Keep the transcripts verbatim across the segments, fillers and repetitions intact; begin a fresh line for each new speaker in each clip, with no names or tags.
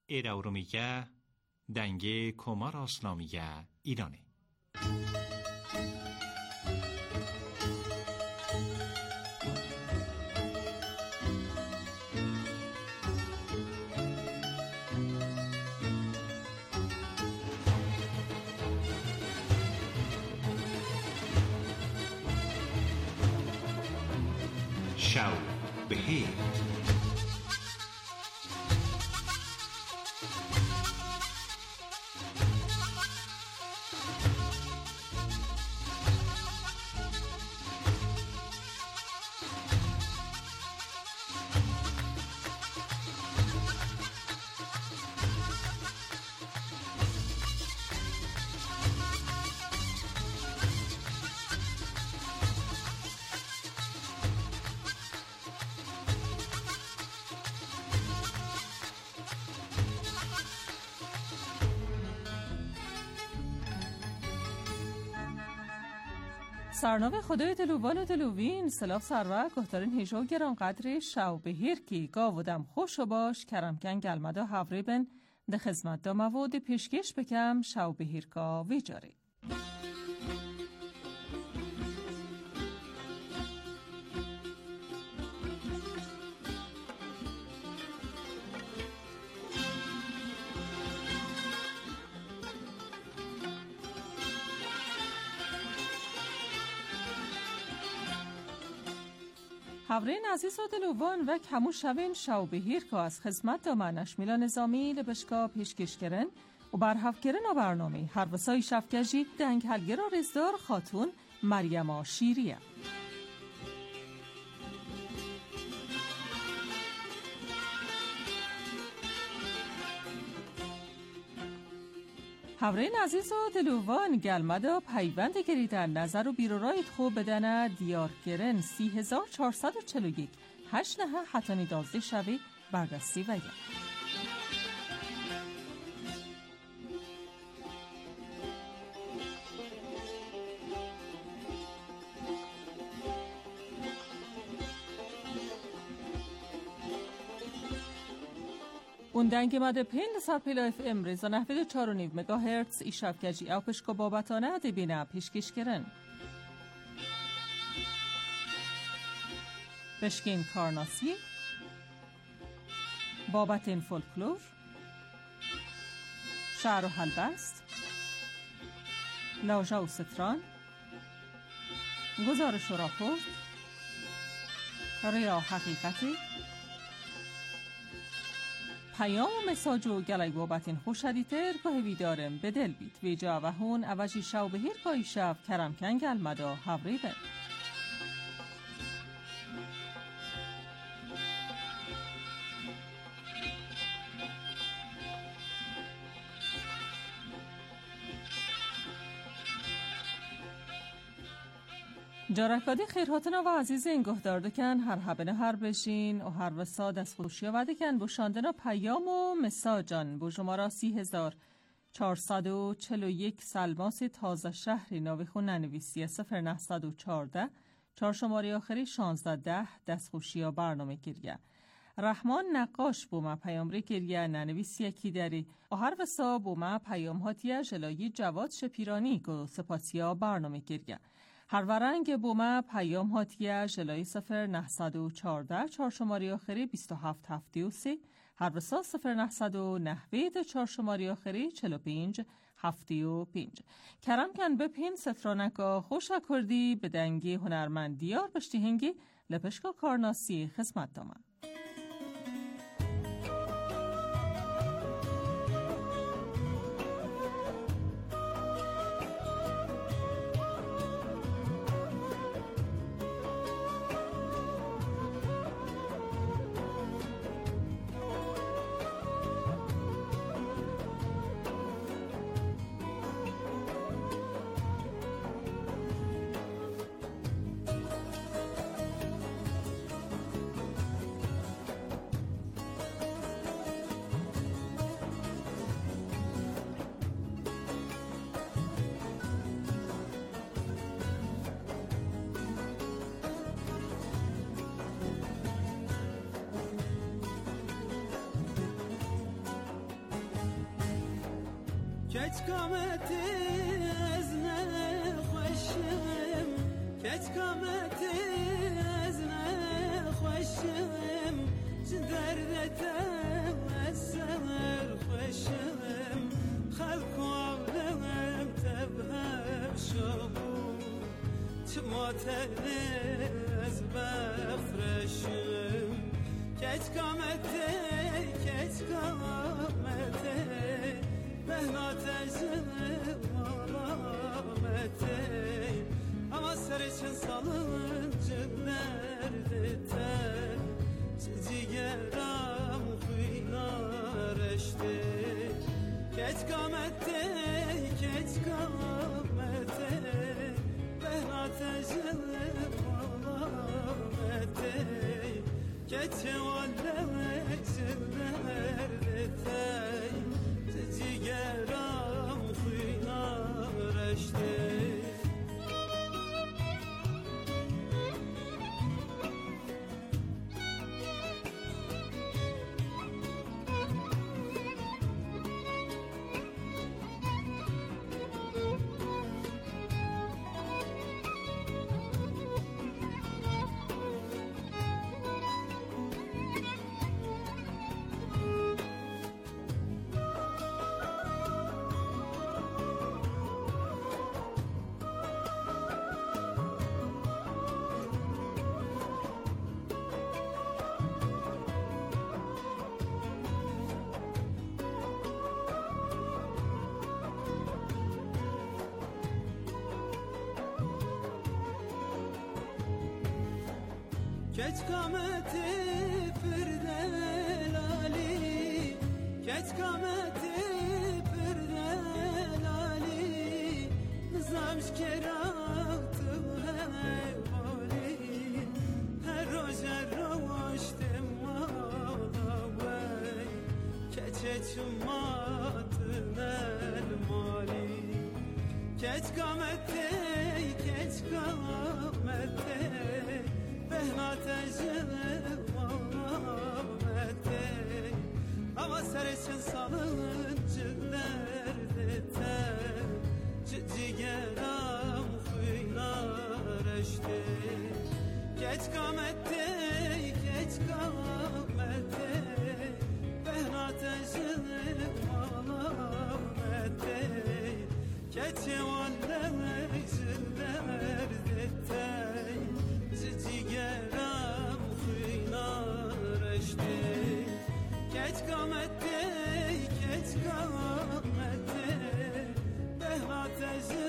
ایراورومیگه دنگه کمار اسلامیگه ایرانه. شب بخیر.
سرنامه خدای دلوبال و دلوین سلاف سروه گهتارین هیجو گران قدر شو بهیر کی گاودم خوش و باش کرمکن گلمدا هوری بن ده خدمت دا مواد پیشکش بکم شو بهیر کا ویجاری. هورین عزیز و دلوان و کمو شوین شو بهیر که از خدمت دامنش میلا نظامی لبشکا پیشکش کرن و برهف کرن و برنامه هر وسای شفکجی دنگ هلگر و رزدار خاتون مریم شیریه. هورین عزیز و دلوان گلمدا پیوند گریدن نظر و بیرورایت خوب بدنه دیار گرن سی هزار چهارصد و چل و یک هشت نه حتانی دازده شوی بردستی وگه. اون دنگ مده پین سر پیلا اف ام رزا نحوید چار و نیو مگا هرتز ای شفکجی او پشکا بابتانه دی بینه پیشکش کرن. بشکین کارناسی بابتین فولکلور شعر و حلبست لاژا و ستران گزارش و راپورت ریا حقیقتی پیام و مساج و گلای بابتین خوشدیتر که هویدارم به دل بیت ویجا و هون اوجی شو بهیر که شف کرم کنگل مدا هوری بن. جارکادی خیرهاتنا و عزیز این گهدار دکن هر حبنه هر بشین و هر وساد از خوشی و دکن بوشاندنا پیام و مساجان بو شمارا سی هزار چهارصد و چل و یک سلماس تازه شهری ناویخون ننویسی سفر نهصد و چارده چهار شماری آخری شانزده ده دست خوشی و برنامه گریه. رحمان نقاش بو ما پیام ری گریه ننویسی کی داری و هر وسا بو ما پیام هاتیه جلایی جواد شپیرانی گو سپاسیا برنامه گریه. هر ورنگ بومه پیام هاتیه جلای سفر نهصد و چارده چهار شماری آخری بیست و هفت هفته و سی هر وسا سفر نهصد و نهوید چهار شماری آخری چل و پینج هفته و پینج. کرم کن بپین سترانکا خوش کردی به دنگی هنرمندیار بشتی هنگی لپشکا کارناسی خدمت دامن.
کچ کامت از نخوشم کچ کامت از نخوشم چه دردتم از سر خوشم خلق و عالم تبهم شبو چه ماتر از بفرشم کچ کامت کچ کامت بهنات مالامته ama sarışın salıncılarda ter cigeram kuynar eşte keç kamette keç kamette behnat malamete keçe valleme zillerde ter cigeram kuynar eşte keç kameti firdelali keç kameti firdelali nizamş kerahtı hevali her roja roştem malavay keçe çumatın el mali keç kameti keç kameti behnat malamete ama sarışın salıncılarda ter cigeram kuynar eşte keç kamette keç kamette behnat malamete keçe valleme zillerde ter cigeram kuynar eşte keç kamette keç kamette behnat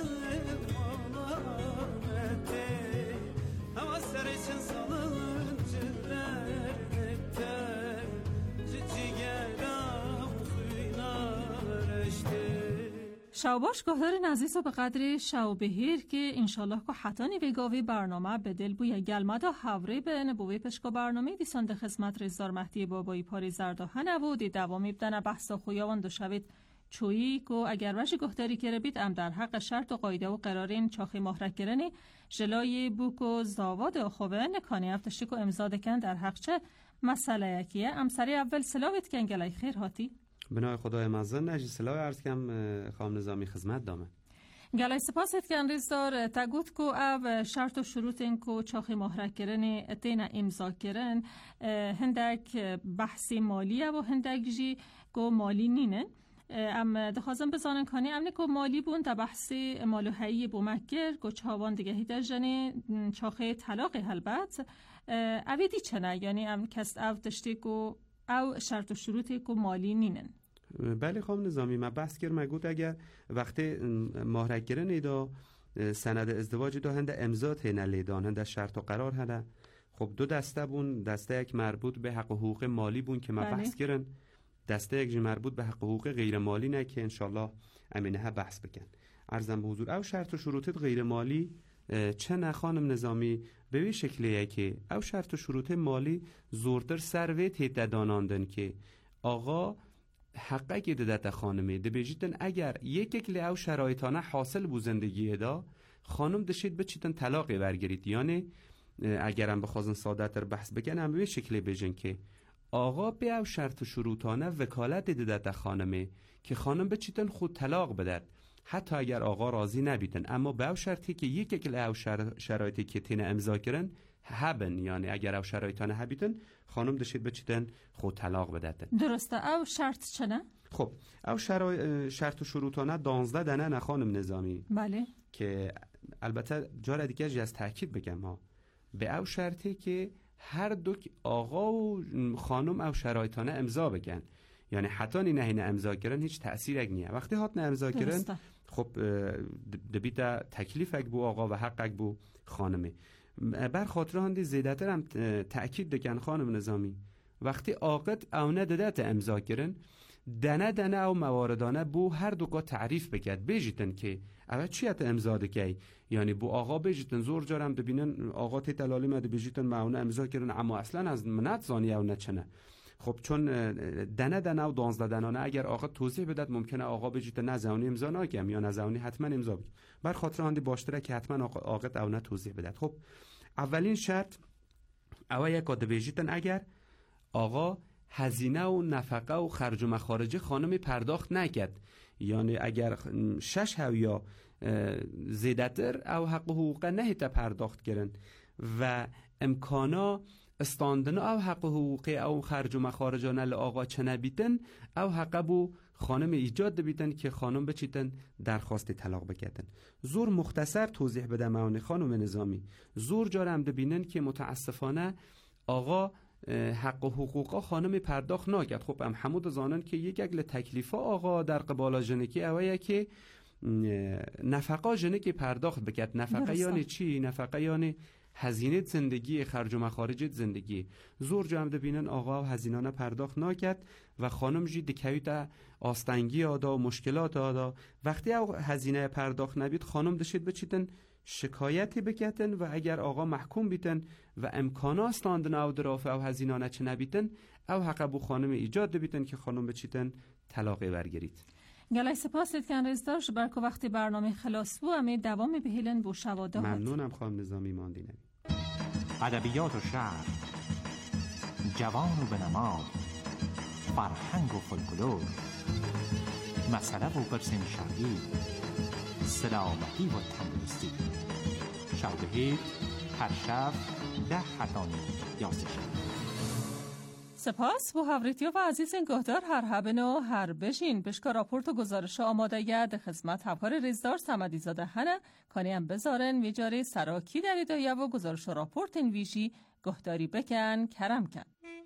malamete ama sarışın salıncılarda ter cigeram kuynar eşte
شاوباش گهدارین عزیز و به قدر شاو بهیر که انشالله که حتانی وگاوی برنامه به دل بوی گلمه دا حوره به نبوی پشکا برنامه دیسان ده خدمت رزدار مهدی بابایی پاری زرداها نبودی دوامی بدن بحثا خویاوان دو شوید چویی که اگر وش گهداری که بید ام در حق شرط و قایده و قرارین چاخی مهرک گرنی جلای بوک و زاواد آخوه نکانی افتشتی که امزاد کن در حق چه مسئله یکیه ام سری اول سلاوید کن گلای خیر هاتی
بنای خدای مزن نجی سلاوی عرض کم خام نظامی خدمت دامه
گلای سپاست کن ریزدار تگوت کو او شرط و شروط این کو چاخی مهرک گرنی تین امضا کرن هندک بحثی مالیه و هندک جی کو مالی نینن ام دخوازم بزانن کانی امنی کو مالی بون تا بحثی مالوهایی بومکر کو چاوان دیگه هیدر جنی چاخی طلاقی هلبت اویدی چنه یعنی ام کست او تشتی کو او شرط و شروطی کو مالی نینن
بله خانم نظامی ما بحث کرد مگود اگر وقتی مهرک گرن ایدا سند ازدواج دو هنده امضا تینه لیدان هنده شرط و قرار هنده خب دو دسته بون دسته یک مربوط به حق و حقوق مالی بون که ما بله. بحث کردن دسته یک مربوط به حق و حقوق غیر مالی نه که انشالله امینه ها بحث بکن عرضم به حضور او شرط و شروطت غیر مالی چه نه خانم نظامی به وی شکلیه که او شرط و شروط مالی زوردر سروی تیت داناندن که آقا حقه که دادت خانمی ده بجیدن اگر یک اکلی او شرایطانه حاصل بو زندگی دا خانم دشید بچیدن طلاقی برگرید یعنی اگرم بخوازن سادتر بحث بکنن هم به شکلی بجن که آقا به او شرط و شروطانه وکالت دیده در خانمه که خانم بچیتن خود طلاق بدد، حتی اگر آقا راضی نبیتن، اما به او شرطی که یک یک او شرایطی که تین امضا کردن هبن، یعنی اگر او شرایطانه هبیتن خانم دشید بچیتن خود طلاق بدد.
درسته. او شرط چنه؟
خب او شرای... شرط و شروطانه دانزده دنه نه خانم نظامی.
بله.
که البته جار دیگه از تاکید بگم ها، به او شرطی که هر دو آقا و خانم او شرایطانه امضا بگن، یعنی حتی نه نه امضا کردن هیچ تأثیر اگ نیه. وقتی هات نه امضا کردن خب دبیتا تکلیف اگ بو آقا و حق اگ بو خانمه. بر خاطر هندی زیادتر هم تأکید دکن خانم نظامی وقتی آقت او نداده امضا کردن دنه دنه او مواردانه بو هر دو کا تعریف بکد بجیتن که اول چی ات امضا دکی، یعنی بو آقا بجیتن زور جارم ببینن آقا تی تلالی مده بجیتن معونه امضا کردن اما اصلا از منت زانی او نچنه. خب چون دنه دنه و دانزده دنانه اگر آقا توضیح بدد ممکنه آقا بجیتن نه زانی امضا نکم یا نه زانی حتما امضا بگم. بر خاطر هندی باشتره که حتما آقا آقا او نه توضیح بدد. خب اولین شرط اول یک کد بجیتن اگر آقا هزینه و نفقه و خرج و مخارج خانم پرداخت نکرد، یعنی اگر شش هاو یا زیادتر او حق حقوق نهیت پرداخت کردن و امکانا استاندن او حق حقوق او خرج و مخارج نل آقا چه نبیتن او حق بو خانم ایجاد بیتن که خانم بچیتن درخواست طلاق بکتن. زور مختصر توضیح بدم اون خانم نظامی زور جارم ببینن که متاسفانه آقا حق و حقوقا خانم پرداخت نکرد. خب هم حمود زانن که یک اگل تکلیفا آقا در قبالا جنکی اوه که نفقا جنکی پرداخت بکرد. نفقه یعنی چی؟ نفقه یعنی هزینه زندگی، خرج و مخارج زندگی. زور جمع بینن آقا هزینانه پرداخت نکرد و خانم جی دکویت آستنگی آدا و مشکلات آدا. وقتی او هزینه پرداخت نبید خانم دشید بچیتن شکایتی بکتن و اگر آقا محکوم بیتن و امکانا استاندن او درافه او هزینانه چه نبیتن او حق بو خانم ایجاد بیتن که خانم بچیتن طلاقی برگرید.
گلای سپاسید که انریزدارش برکو وقتی برنامه خلاص بو امی دوام بهیلن بو شواده
ممنونم خانم نظامی ماندینه.
ادبیات و شعر، جوان و بنماد، فرهنگ و فولکلور، مسئله و پرسین شرعی، سلامتی و تندرستی. شب هر شب ده حتانی یاستشن.
سپاس بو هاوریتیا و عزیز انگهدار هر هبن و هر بشین بشکا راپورت و گزارش آماده گرد خدمت همکار ریزدار سمدی زاده هنه کانی هم بذارن ویجاره سراکی در ایدایا و گزارش و راپورت این ویژی گهداری بکن کرم کن.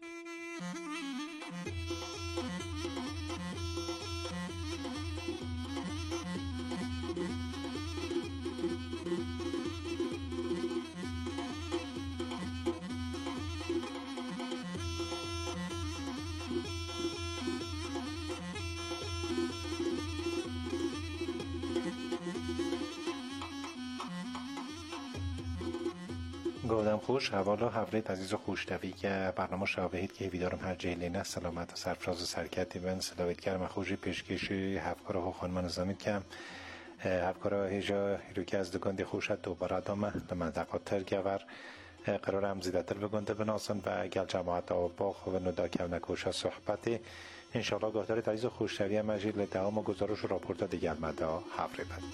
گودم خوش حوالا حولیت عزیز و خوشتوی که برنامه شاوهید که ویدارم هر جهلینه سلامت و سرفراز و سرکتی بین سلاوید کرم خوشی پیشکشی هفکار و خانم نظامید که هفکار هیجا رو که از دگاندی خوشت دوباره دامه لمنطقه ترگور قرار هم زیدتر بگنده بناسن و گل جماعت آباخ و ندا کونکوش صحبتی انشاءالله گهدارید عزیز و خوشتوی مجید لدهام و گزارش و راپورت دیگر مده حفری بد.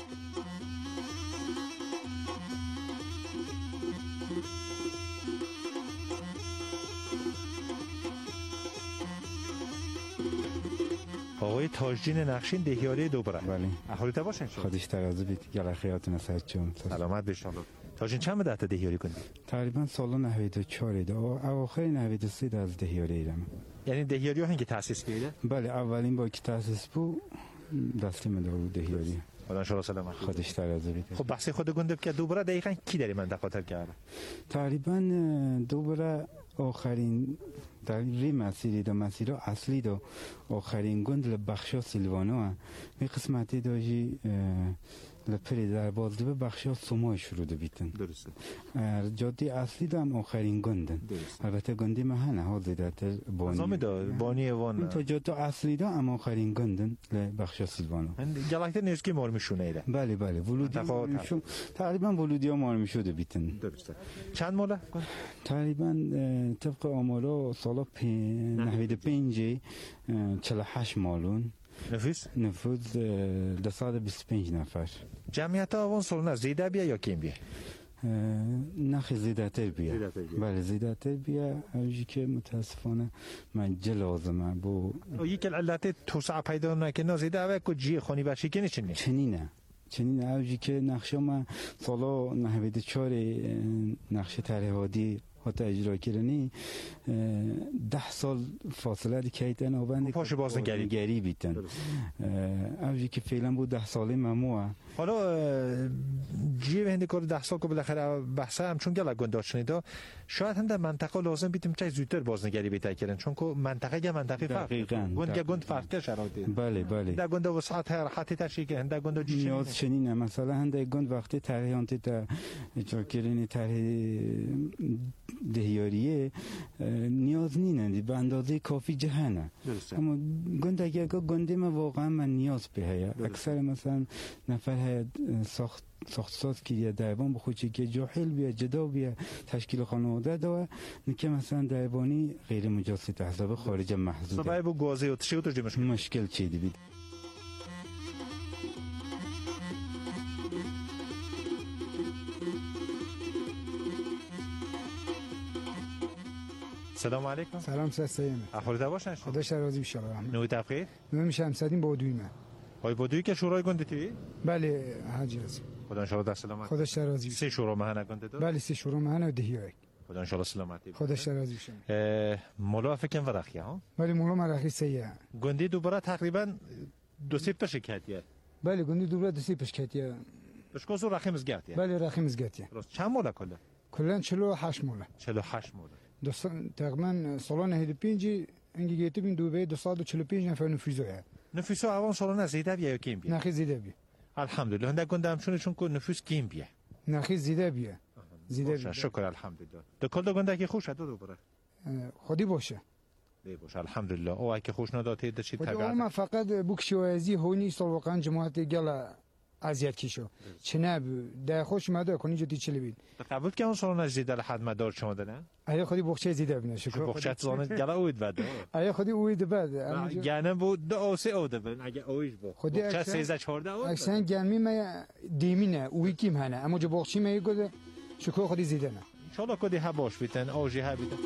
آقای تاجدین نقشین دهیاری دوباره.
بله.
احوالیت باشین شما.
خودش ترازو بیت گل خیاتون سر چون.
سلامت بشین. تاجدین چند مدت دهیاری کردی؟
تقریبا سال نود و چهار ده. اواخر نود و سه از دهیاری ایرم.
یعنی دهیاری ها هنگی تأسیس کرده؟
بله اولین با که تأسیس بود دستی من دارو دهیاری.
خدا انشالله سلامت.
خودش ترازو بیت.
خب بحث خود گندب که دوباره دقیقاً کی در منطقه تر کرده؟
تقریبا دوباره آخرین در ری مسیری دو مسیر اصلی دو آخرین گند لبخشا سیلوانو می قسمتی داشی لپری در بازده به بخشا سومای شروع دو بیتن.
درسته.
جاده اصلی دو هم آخرین گندن. البته گندی محنه ها زیدتر بانی.
نظامی دا بانی وان.
تا جاده اصلی دو هم آخرین گندن لبخشا سیلوانو.
گلکتر نیست مار میشونه ایده.
بله بله ولودی میشون تقریبا ولودی ها مار میشده بیتن.
درسته. چند ماله؟
تقریبا طبق آمارا سال سالا نهوید پنج چهل و هشت مالون
نفوس
نفوذ دویست و بیست و پنج نفر.
جمعیت آوان سالانه زیده بیا یا کم بیا؟
نخی زیده تر بیا. بله زیده تر بیا. اوجی که متاسفانه من جه لازمه بو
یکی علت توسعه پیدا نکنه زیده اوه که جی خونی بخشی کنی چنی؟
چنینه چنین اوجی که نقشه ما سالا نهوید چهار نقشه طرحوادی حتی اجرا کردنی ده سال فاصله دی که ایتن آبنده
پاش بازنگری
گری بیتن اوجی که فعلا بود ده ساله مموه.
حالا جیب هنده کار ده سال که بالاخره بحثه هم چون گله گنده شنیده شاید هم در منطقه لازم بیتیم چه زودتر بازنگری بیتر کردن چون که منطقه گه منطقه فرق گنده گنده فرق شرایطی.
بله بله
در گنده وسعت راحتی تشکیل که هنده گنده جی
نیاز چنینه مثلا هنده گنده وقتی طرحیانتی تا اجرا کردنی طرح دهیاریه نیاز نینه به اندازه کافی جهنه اما گنده اگر گنده ما واقعا من نیاز به هیا اکثر مثلا نفر ساخت ساخت ساز که دایوان بخود چی که جاهل بیا جدا بیا تشکیل خانواده داره نکه مثلا دایوانی غیر مجاز تحساب خارج محدود
سبب بو گازه و تشی و ترجمه مشکل
مشکل چی دی
سلام علیکم.
سلام سلام.
احوالت باشن؟
خدا راضی بشه الله.
نوید بخیر؟
نوید میشم سدیم بودویمه.
های بودویی که شورای گنده توی؟
بله حاجی هستم.
خدا ان شاء الله سلامت.
خدا راضی.
سه شورا مهنه گنده داد؟
بله سه شورا مهنه دهیای.
خدا ان شاء الله سلامتی.
خدا راضی بشه.
مولا فکر ورخیه ها؟
بله مولا مرخی سیه.
گنده دوباره تقریبا دو سه پش کاتیه.
بله گنده دوباره دو سه پش کاتیه.
پشکوزو رخیم زگاتیه.
بله رخیم زگاتیه.
درست. چند مولا کلا؟
کلا چهل و هشت مولا.
چهل و هشت مولا.
دوستان تقریبا سالانه هد پنج انگی گیتی بین دو به دویست و چهل و پنج نفر نفوذه.
نفوس اوان سالانه زیده بیا یا کم بیا؟
نخی زیده بیا.
الحمدلله هنده گنده هم چون چون که نفوس کم بیا.
نخی زیده بیا. زیده بیا.
شکر الحمدلله. دو کل دو گنده که خوش دو دوباره.
خودی باشه.
دی باشه الحمدلله. او اگه خوش نداده داشتی
طبیعت. ما فقط بکشوازی هونی سال واقعا جماعت گلا اذیت کیشو چنه ده خوش مده کنی جدی چلی بید
قبول که اون سالانه زیده لحد مدار شما دنه
آیا خودی بخچه زیده بینه شکر
بخچه زانه گلا اوید بده
آیا خودی اوید بده
گنه بود دو آسه اوده بین اگه اویش بود بخچه سیزده چهارده اوید
اکسن گنمی ما دیمینه اوی کیم هنه اما جو بخچی ما گده شکر خودی زیده نه
انشالله کدی ها باش بیتن آجی ها بیتن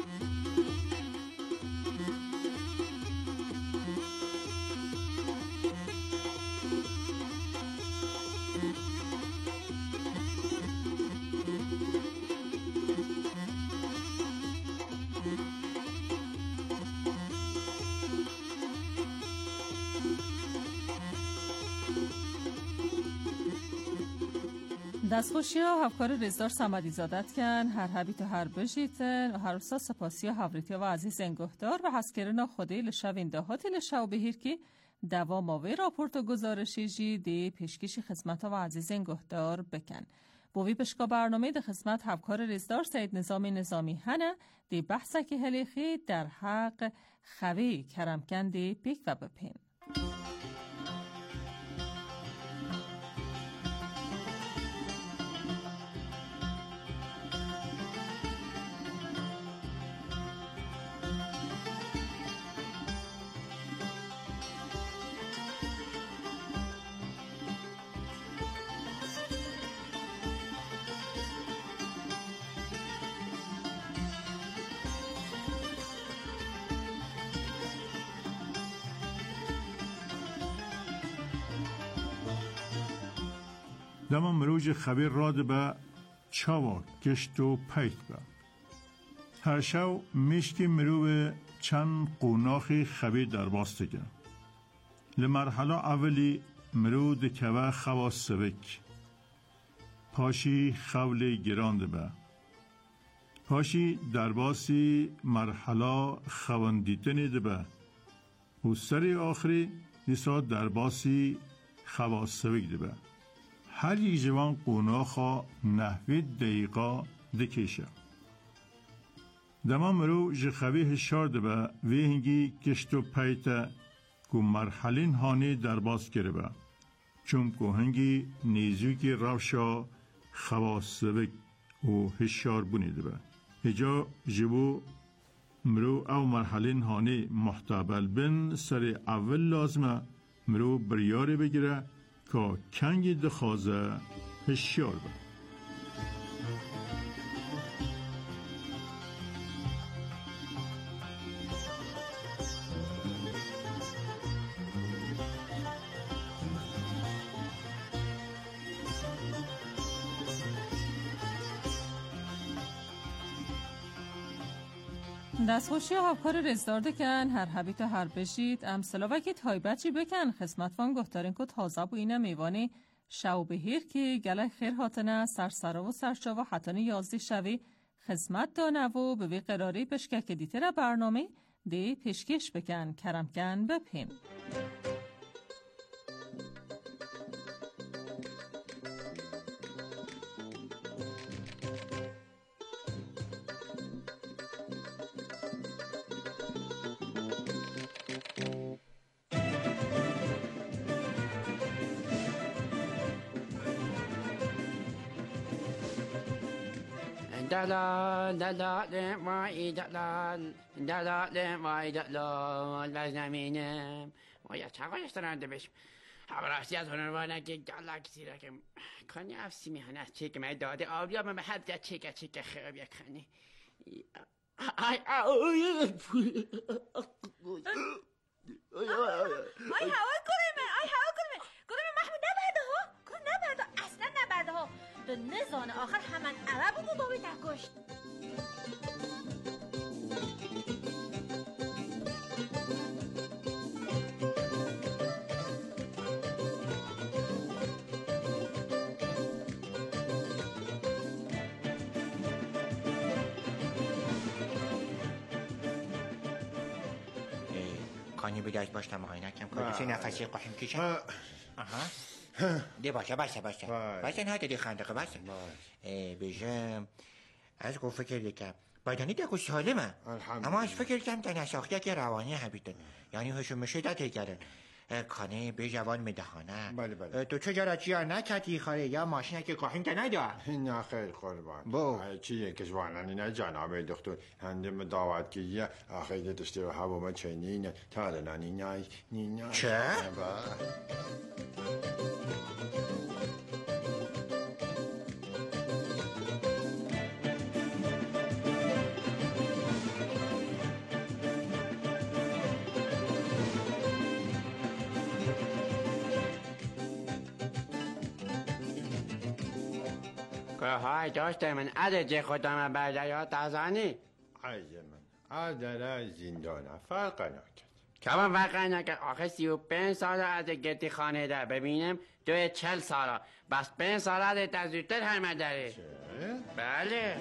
دستخوشی ها هفکار رزدار سمدی زادت کن هر هبی تو هر بجیتن و هر روستا سپاسی ها هوریتی و عزیز انگهدار و حسکرنا خوده لشوین دهاتی لشو بهیر که دوام آوی راپورت و گزارشی جی دی پیشکشی خدمت ها و عزیز انگهدار بکن بوی پشکا برنامه ده خدمت هفکار رزدار سید نظامی نظامی هنه دی بحثه که هلیخی در حق خوی کرمکن دی پیک و بپین
دما مروج خبیر راد به چاوا گشت و پیت به هر شو میشکی مروج چند قوناخی خبیر در باستگه لمرحله اولی مرو دکوه خواست سوک پاشی خولی گراند به پاشی در باسی مرحله خواندیتنی ده به و سری آخری دیسا در باسی خواست سوک ده به هر یک جوان قوناخا نحوی دقیقا دکیشه دما مرو جخوی هشار ده به وی هنگی کشتو پیتا که مرحلین هانی در باز کرده به چون که هنگی نیزوی که روشا خواست سوک و هشار بونیده به هجا جبو مرو او مرحله هانه محتابل بن سر اول لازمه مرو بریاره بگیره که کنگی دخوازه هشیار به.
دستخوشی هاوکار رزدارده کن هر حبیت هر بشید امثلا وکی تایبت چی بکن خسمت وان گفتارین که تازه بو اینه میوانی شو بهیر که گله خیر هاتنه سرسرا و سرچا و حتانه یازده شوی خسمت دانه و به وی قراری پشکک دیتر برنامه دی پشکش بکن کرم کن بپین.
دلال دلال مای دلال دلال مای دلال و زمینم و یا چقدر استرانده بشم راستی از هنروانه که گالاکسی را که کنی افسی میهن از چه که من داده آبیا من به حد یا چه که چه که خیاب یک خانی آی آی
هوا گرمه آی هوا گرمه گرمه محمود نبرده ها گرم نبرده اصلا نبرده ها تو نزانه آخر همان عرب و دوبی تکشت
کانی بگشت باشتم مهایی نکم کاری نفسی قایم کشم آها دی باشه باشه باشه باشه نه دی خندقه باشه بیشم از گفت فکر دیگه بایدانی دیگه سالمه اما از فکر کم تا نشاخته که روانی حبیتن یعنی هشون مشه دا تیگرن کانه به جوان میدهانه
بله بله
تو چه جارا چی ها نکتی خاره یا ماشینه که قایم که نده
نه خیلی قربان
بو
چیه که جوانانی نه جنابه دکتر هندم دعوت که یه آخه داشته و هوا ما چنین تا نانی نه نه
چه؟
های داشته من عدد خودم برده یا تازانی
عیه من عدد زندانه فرق نکرد
کمان فرق نکرد آخه سی و پنج ساله از گتی خانه ده ببینم دوی چل ساله بس پنج ساله ده تزیدتر همه داره
چه؟
بله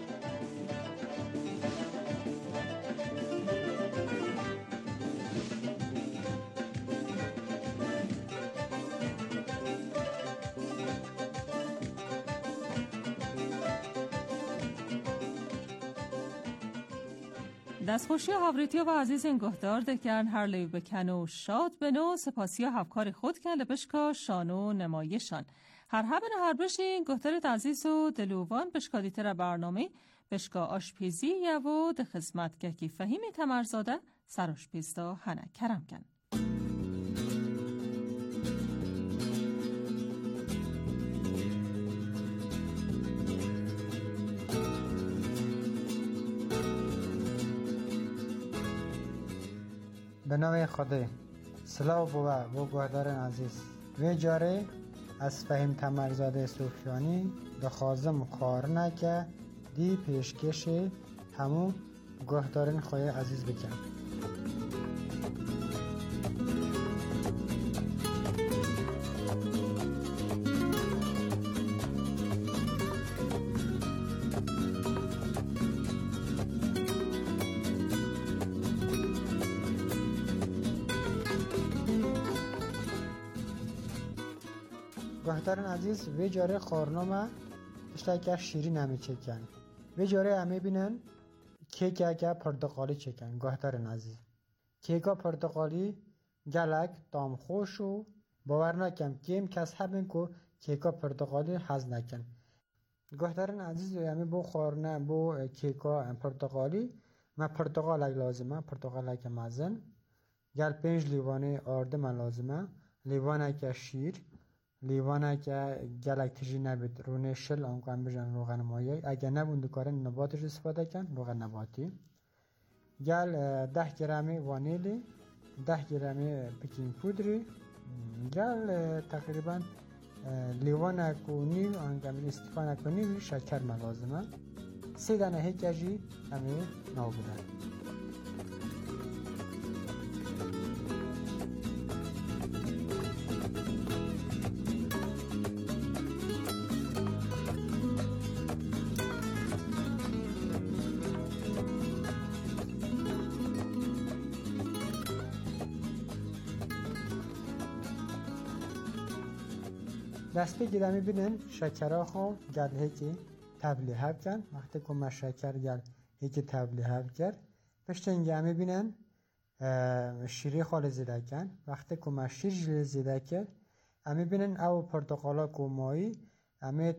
دستخوشی هاوریتی و عزیز انگهدار دکن هر لیو بکن و شاد بنو سپاسی هفکار خود کن لبشکا شانو نمایشان هر هبن هر بشین گهدارت عزیز و دلووان بشکا دیتر برنامه بشکا آشپیزی و ده خدمت که کی فهیمی تمرزاده سر آشپیزدا هنه کرم کن
به نام خدا سلام بوا بو گهدار عزیز وی جاره از فهم تمرزاده سوفیانی دخوازم کار نکه دی پیشکش همون گهدارن خواه عزیز بکن گهدارن عزیز وی جاره خورنامه اشتاکه شیری نمی چکن وی جاره همه بینن کیک اگه پرتقالی چکن گهدارن عزیز کیکا پرتقالی گلک دام خوش و باور نکم کم کس همین که کیکا پرتقالی حز نکن گهدارن عزیز همه بو خورنه بو کیکا پرتقالی ما پرتقال اگه لازمه پرتقال اگه مزن گل پنج لیوانه آرده من لازمه لیوانه که شیر لیوانه که گل تجی نبید رونه شل آنکو هم بجن روغن مایه اگه نبود دکاره نباتش استفاده کن روغن نباتی گل ده گرمی وانیلی ده گرمی بکینگ پودری گل تقریبا لیوان کنی آنکه هم استفاده کنی شکر من لازمه سه دانه هیچی همه نو بودن دسته گیره میبینن شکر خو گل هیچی تبلیه کن وقتی که ما شکر گل هیچی تبلیه کرد پشت اینگه میبینن شیری خال زیده کن وقتی که ما شیر زیده کرد میبینن او پرتقالا که مایی امی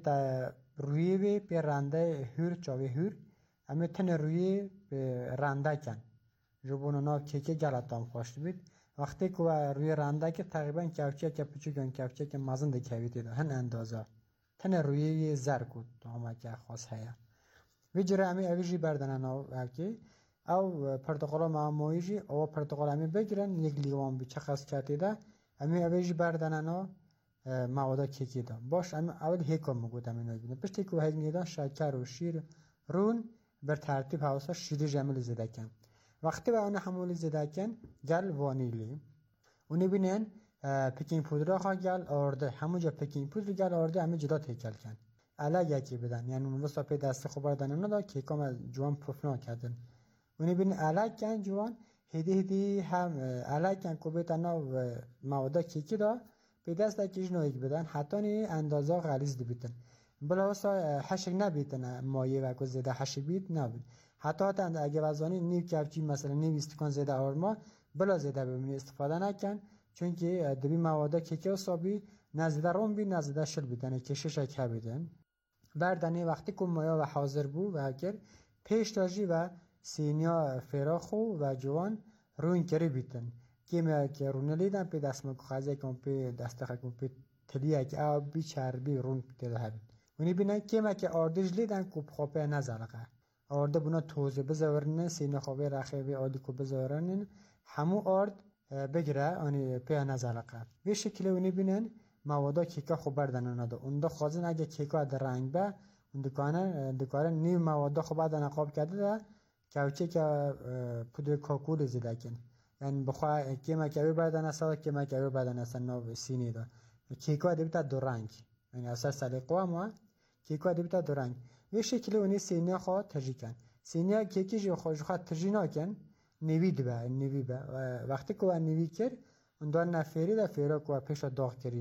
روی بی پی رنده هور چاوی هور امی تن روی رنده کن جبون ناو کیکی گلتام خوشت بید وقتی که روی رنده که تقریبا کفچه که پچوکن کفچه که مزن ده کویتی ده هن اندازه تن روی زر کود همه که خاص هیا ویجره امی اویجی بردنن او که او پرتقالا معمویجی او پرتقالا امی بگیرن یک لیوان بیچه خاص کرده ده امی اویجی بردنن او مواد کیکی ده باش امی اول هیکم مگود امی نوی بینه پشتی که هیک نیدن شکر و شیر رون بر ترتیب حواسا شیری جمعی زده کن وقتی به آن حمولی زده کن گل وانیلی اونی بینن پکینگ پودر خواه گل آرده همونجا پکینگ پودر گل آرده همه جدا تیکل کن علا یکی بدن یعنی اون واسه پی دست خوب بردن ندا که کام جوان پروفنا کردن اونی بینن علا کن جوان هدی هدی هم علا کن که بیتنا مواد کیکی دا پی دست دکیش نویک بدن حتی نی اندازه غلیظ دی بیتن بلا واسه حشک نبیتن مایه و که زیده حشک بیت نبید حتی حتی اگه وزانی نیو کفچی مثلا نیو استکان زیده آرما بلا زیده ببینی استفاده نکن چون که دبی مواده کیکی و صابی نزده روم بی نزده شل بیدن که ششک بیدن بردنی وقتی که مایا و حاضر بو و اگر پیش تاجی و سینیا فراخو و جوان روین کری بیتن که که رونه لیدن پی دست مکو خازه کن پی دست خکن پی تلیه که آب بی چربی رون دیده هبید ونی بینن که که آردش لیدن که بخوابه نزلقه آرده بنا توزه بزورنه سینه خوابه رخیوی آدی که بزورنه همو آرد بگیره آنی پی نزلقه به شکلی ونی بینن موادا کیکا خوب بردن نده اونده خوازن اگه کیکا در رنگ به اون دکانه دکاره نیو موادا خوب بردن نقاب کرده ده کوچه که پودر کاکول زیده کن یعنی بخواه کیما که بردن اصلا کیما که بردن اصلا نو سینی ده کیکا دیبتا دو رنگ یعنی اصلا سلیقه اما کیکا دیبتا دو رنگ به شکلی ونی سینه خواه تجی کن سینه کیکی جو خوش خواه تجی نکن نوید به نوید به وقتی که نوید کرد اون دار نفری ده فیرا که پیش داغ کری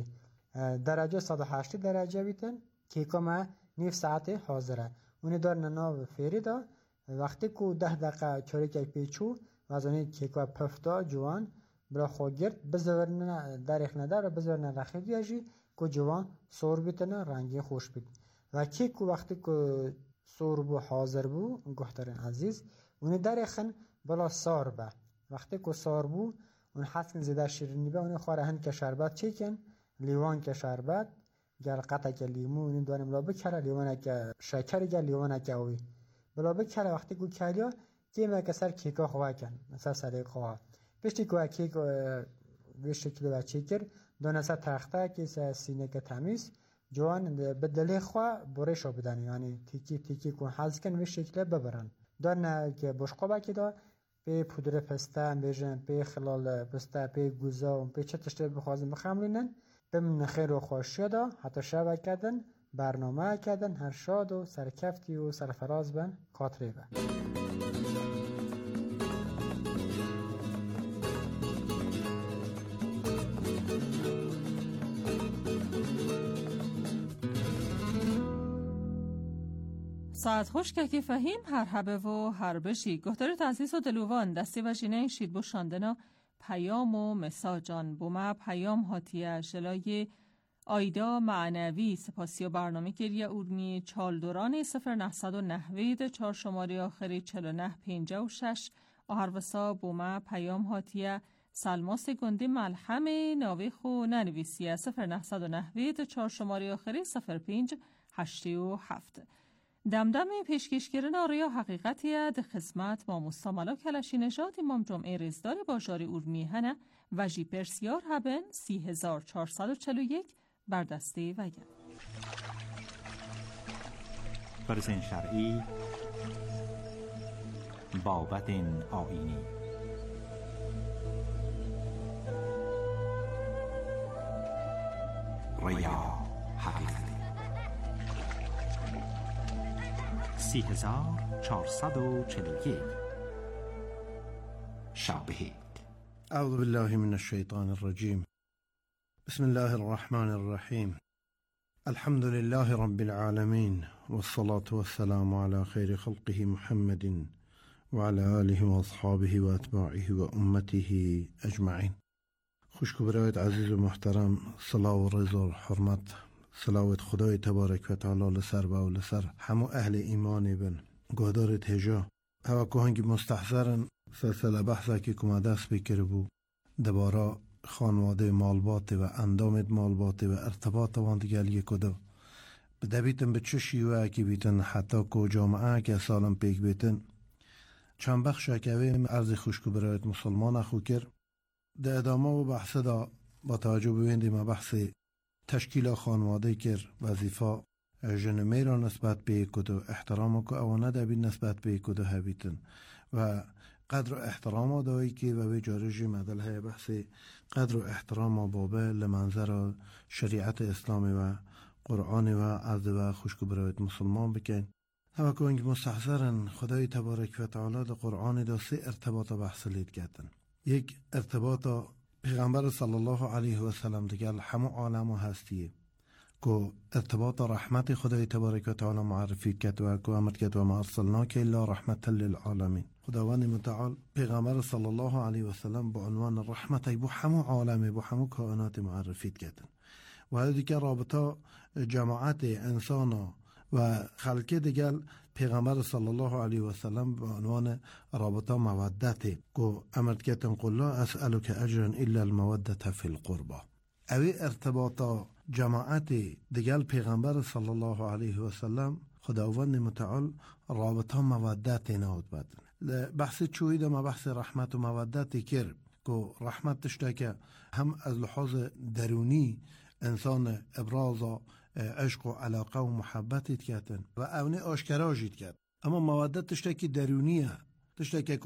درجه صد و هشت درجه بیتن کیکا ما نیف ساعت حاضره اونی دار ننا فیری ده وقتی که ده دقیقه چوری که پیچو وزانی کیکا پفتا جوان برا خود گرد بزورن در اخ ندار و بزورن رخی دیجی که جوان سور بیتن رنگی خوش بیت و کیک وقتی که سور بو حاضر بو گوهترین عزیز اونی در اخن بلا سار به وقتی که سار بو اون حسن زیده شیرینی به اونی خواره هن که شربت چیکن لیوان که شربت گل قطع که لیمو اونی دوانیم لا بکره لیوان که شکر گل لیوان که اوی بلا بکره وقتی که کلیا کیمه که سر کیکا خواه کن مثلا سلیق خواه پشتی که کیک به شکل و چیکر دونه سر تخته که سینه که تمیز جوان بدلی خواه برشو بدن یعنی تیکی تیکی کن حز کن به شکل ببرن دونه که بشقا بکی دا به پودر پسته بیجن به خلال پسته به گوزا به چه تشته بخوازم بخملینن به من خیر و خوشی دا حتی شبه کردن برنامه کردن هر شاد و سرکفتی و سرفراز بن قاطره بن
ساعت خوش که فهیم هر حبه و هر بشی گفتار تحسیس و دلوان دستی و جینه شید بو شاندنا پیام و مساجان بومه پیام هاتیه شلای آیدا معنوی سپاسی و برنامه گریه اورمی چالدوران صفر نهصد و نهوید چهار شماره آخری چهل و نه پنجاه و شش آهروسا بومه پیام هاتیه سلماس گنده ملحم ناوی خو ننویسیه صفر نهصد و نهوید چهار شماره آخری صفر پنج هشت و هفت دمدم پیشکشگرن آریا حقیقتیه ده خدمت با مستملا کلشی نژاد امام جمعه رزدار باجاری اورمی هنه و جی پرسیار هبن سی هزار چهارصد و چهل و یک بر دسته وگن
فرزن شرعی بابت آینی ریا حقیقتی سی هزار چهارصد و چهل و یک شابهید.
اعوذ بالله من الشیطان الرجیم. بسم الله الرحمن الرحیم. الحمد لله رب العالمين والصلاة والسلام على خير خلقه محمد وعلى آله وأصحابه وأتباعه وأمته أجمعين. خوشکو برایت عزیز و محترم، صلاة و رضا و حرمت صلوات خدای تبارک و تعالی لسر و لسر همو اهل ایمان بن گودار تجا هوا کوهنگی مستحضرن سلسله بحثه که کما دست بکر بو دبارا خانواده مالبات و اندامت مالبات و ارتباط وان دیگلی کدو بده بیتن به چه شیوه که بیتن حتی کو جامعه که سالم پیک بیتن چند بخشه که ویم عرض خوشکو برایت مسلمان اخو کر ده ادامه و بحثه دا با توجه بویندی ما بحث تشکیل خانواده کر وظیفه جنمی را نسبت به کدو احترام کو اوانه ده بی نسبت به کدو هبیتن و قدر و احترام دایی که و به جارجی مدل های بحث قدر و احترام بابه لمنظر شریعت اسلامی و قرآن و عرض و خوشکو برایت مسلمان بکن همه که اینکه مستحضرن خدای تبارک و تعالی ده قرآن ده سه ارتباط بحث لید کردن. یک ارتباط پیغمبر صلی الله علیه و سلم دیگر همه عالم و هستیه که ارتباط رحمت خدای تبارک و تعالی معرفی کرد و که امر کرد و ما ارسلناک الا رحمت للعالمین. خداوند متعال پیغمبر صلی الله علیه و سلم با عنوان رحمت بو همه عالم بو همه کائنات معرفی کردن و هذا دیگر رابطه جماعت انسان و خلق دیگر پیغمبر صلی الله علیه و سلم با عنوان رابطه مودت که امر کردن قل لا اسألک اجرا الا المودت فی القربى. اوی ارتباط جماعت دیگر پیغمبر صلی الله علیه و سلم خداوند متعال رابطه مودت نهاد بدن. بحث چوید ما بحث رحمت و مودت کرد که رحمت تشته که هم از لحاظ درونی انسان ابراز عشق و علاقه و محبت کردن و اونه آشکراجید کرد، اما مودت تشته که درونیه تشته که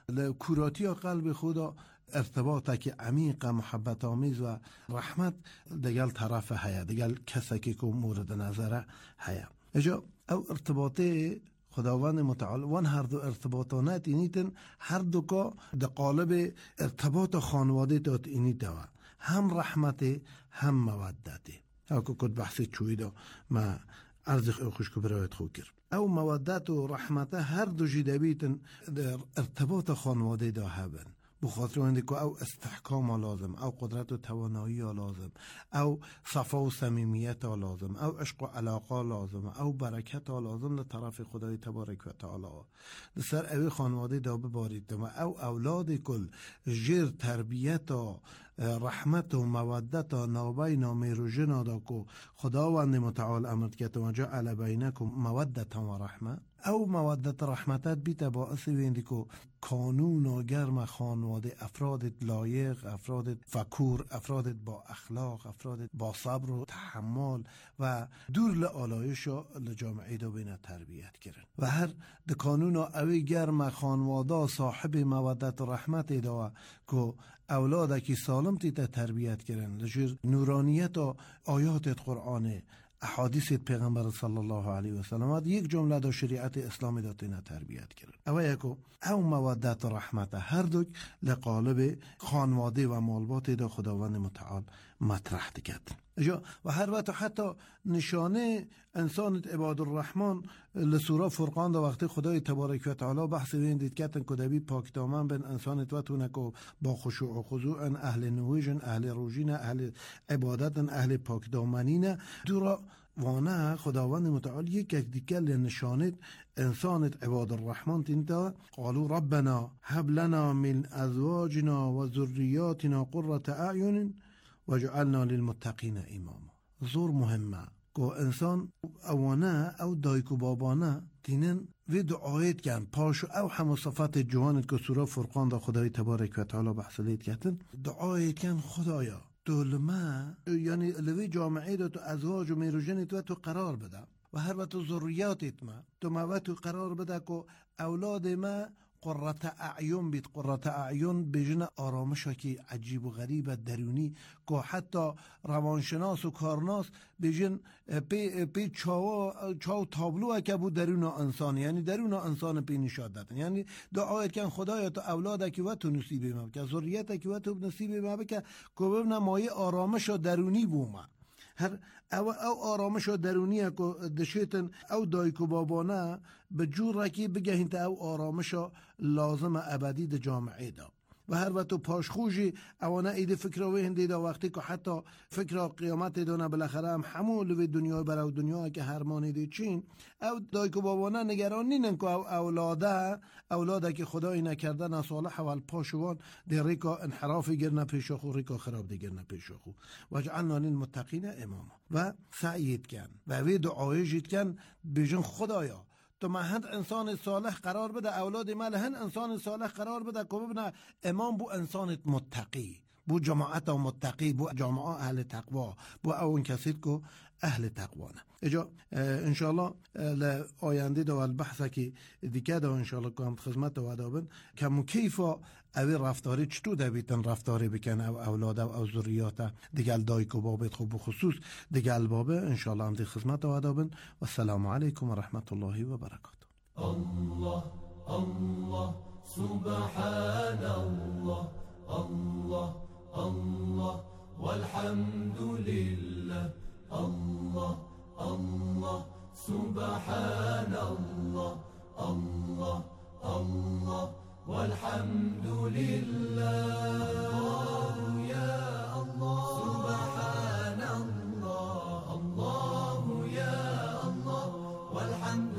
کوراتی قلب خدا ارتباطه که عمیق محبت آمیز و رحمت دیگر طرف هیا دیگر کسی که مورد نظره هیا اجا او ارتباطه خداوند متعال وان هر دو ارتباطانت اینیتن هر دو که در قالب ارتباط خانواده داد اینیت و هم رحمت هم مودت او که کد بحث چویده ما عرض خوشکو برایت خو کرد. او مودت و رحمت هر دو جیده بیتن در ارتباط خانواده دا هبن بخاطر اونده که او استحکام لازم، او قدرت و توانایی لازم، او صفا و صمیمیت لازم، او عشق و علاقه لازم، او برکت لازم لطرف خدای تبارک و تعالی سر اوی خانواده دا ببارید و او اولاد کل جیر تربیت و رحمت و مودت و نوبای نامی رو جنا دا که خداوند متعال امرد که توجه علی بینکم مودت و رحمت او مودت رحمتت بیت باعث ویندی که کانون و گرم خانواده افراد لایق، افراد فکور، افراد با اخلاق، افراد با صبر و تحمل و دور لآلایش و لجامعه دو بین تربیت کرن و هر ده کانون و اوی گرم خانواده صاحب مودت و رحمت دو که اولاده که سالم تیتا تربیت کرن لجر نورانیت و آیات قرآن احادیث پیغمبر صلی الله علیه و سلم یک جمله دا شریعت اسلامی دا تینا تربیت کرد او یکو او مودت و رحمت هر دو لقالب خانواده و مالبات دا خداوند متعال مطرح کرد. و هر وقت حتی نشانه انسان عباد الرحمن لسوره فرقان دا وقتی خدای تبارک و تعالی بحث وین دید کتن کدبی پاک دامن بین انسان توتونه که با خشوع و خضوع اهل نویجن اهل روژین اهل عبادتن اهل پاک دامنین دورا وانه خداوند متعال یک یک دیگر لنشانت انسانت عباد الرحمن تینتا قالوا ربنا هب لنا من ازواجنا و ذریاتنا قرة اعین وجعلنا للمتقین اماما. زور مهمه که انسان اوانه او دایکو بابانه تینن و دعایت کن پاشو او همه صفات جوانت که سوره فرقان دا خدای تبارک و تعالی بحثلیت کتن دعایت کن خدایا دولمه یعنی لوی جامعه دا تو ازواج و میروژنت و تو قرار بده و هر وقت ذریاتت ما تو ما تو قرار بده که اولاد ما قرة اعین بید. قرة اعین بجن آرامش که عجیب و غریب درونی که حتی روانشناس و کارناس بجن پی, پی چاو, چاو تابلو که بود درون انسان، یعنی درون انسان پی نشاد دادن. یعنی دعایت کن خدایا تو اولاد که و تو نصیب ما که ذریت که و تو نصیب ما بکه که ببینه مایه آرامش و درونی بومه هر او او آرامش و درونیه که دشیتن او دایکو بابانه به جور که بگه هنت او آرامش لازم ابدی ده جامعه دا و هر وقت پاشخوشی اوانه ایده فکر وی هنده دا وقتی که حتی فکر قیامت دونه بالاخره هم همون لوی دنیا برای دنیا که هرمانی دی چین او دایکو بابانه نگران نینن که او اولاده اولاده که خدای نکرده نصالح و الپاشوان دی ریکا انحرافی گرنه پیشاخو ریکا خراب دی گرنه پیشاخو و جعلنا للمتقین اماما و سعیت کن و وی دعایشت کن بجن خدایا تو مهند انسان صالح قرار بده اولاد مال هن انسان صالح قرار بده که ببینه امام بو انسان متقی بو جماعت متقی بو جماعه اهل تقوا بو اون کسی که اهل تقوانه. اجا انشالله لآینده دو البحث که دیگه دو انشالله کنم خدمت و ادابن که مکیفا اوی رفتاری چطور دویتن رفتاری بکنه او اولاد و او ذریات دیگه دایک و بابت خوب بخصوص دیگه البابه انشالله هم دی خدمت و ادابن و السلام علیکم و رحمت الله و برکاته.
الله الله سبحان الله الله الله والحمد لله الله الله سبحان الله الله الله والحمد لله يا الله سبحان الله الله يا الله والحمد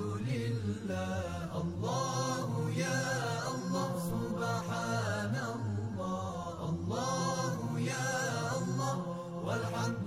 لله الله يا الله سبحان الله الله يا الله والحمد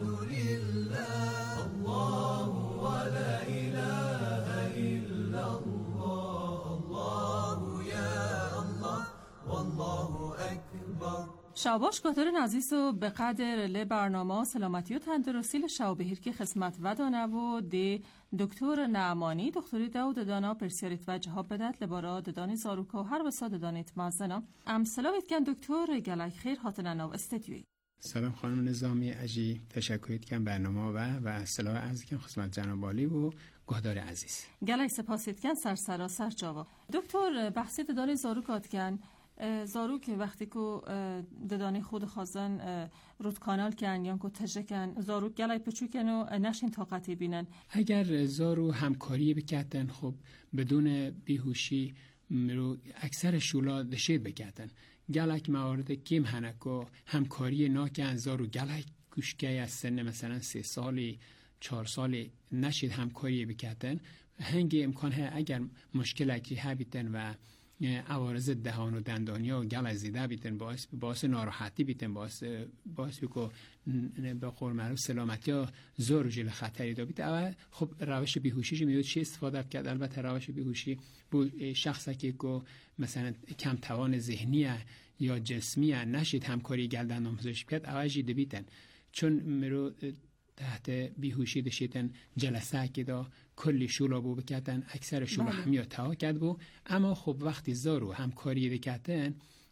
لله الله ولا إله إلا الله الله يا الله والله أكبر.
شاباش گهدارن عزیز و به قدر لی برنامه سلامتی و تندرستی لشاو بهیر که خدمت و دانه و دی دکتر نعمانی دکتری داود دانا پرسیاریت و جهاب بدت لبارا ددانی زاروکا و هر وسا ددانیت مازنا ام سلاویت کن دکتر گلک خیر هاتنن و استدیوی.
سلام خانم نظامی اجی تشکریت کن برنامه و و سلام عرض کن خدمت جناب عالی و گهدار عزیز.
گلک سپاسیت کن سر سرا سر جاوا. دکتر بحثی ددانی زاروکات کن زارو که وقتی که ددانی خود خازن رود کانال کن یا که تجه کن زارو گلای پچو کن و نشین طاقتی بینن.
اگر زارو همکاری بکتن خب بدون بیهوشی رو اکثر شولا دشید بکتن. گلک موارد کم هنکو همکاری ناکن زارو گلک کشکه از سن مثلا سه سالی چهار سالی نشید همکاری بکتن هنگی امکان ها اگر مشکل اکی ها بیتن و عوارض دهان و دندانی و گل زیده بیتن باعث باعث ناراحتی بیتن باعث باعث بکو به قول معروف سلامتی ها زور جل خطری دا بیت. اول خب روش بیهوشی میاد چی استفاده کرد؟ البته روش بیهوشی بو شخصی که کو مثلا کم توان ذهنی یا جسمی نشید همکاری گل دندانپزشکی کرد اول جی بیتن چون مرو تحت بیهوشی دشیتن جلسه که دا کلی شولا بو بکتن اکثر شولا همیا تا کرد بو اما خب وقتی زارو همکاری بکتن